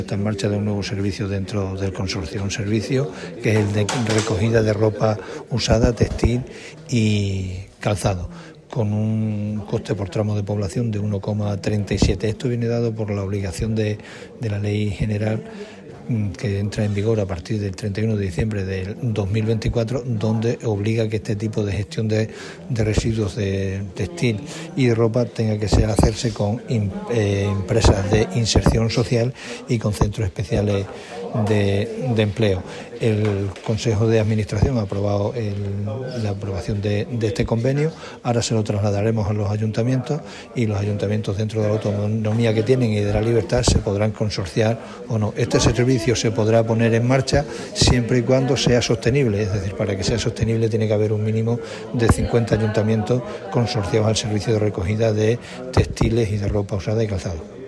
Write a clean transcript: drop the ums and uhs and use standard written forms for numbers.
Está en marcha de un nuevo servicio dentro del consorcio, un servicio que es el de recogida de ropa usada, textil y calzado, con un coste por tramo de población de 1,37. Esto viene dado por la obligación de la Ley General que entra en vigor a partir del 31 de diciembre del 2024, donde obliga que este tipo de gestión de residuos de textil y de ropa tenga que hacerse con empresas de inserción social y con centros especiales de empleo. El Consejo de Administración ha aprobado la aprobación de este convenio. Ahora se lo trasladaremos a los ayuntamientos y los ayuntamientos, dentro de la autonomía que tienen y de la libertad, se podrán consorciar o no. Este servicio se podrá poner en marcha siempre y cuando sea sostenible, es decir, para que sea sostenible tiene que haber un mínimo de 50 ayuntamientos consorciados al servicio de recogida de textiles y de ropa usada y calzado.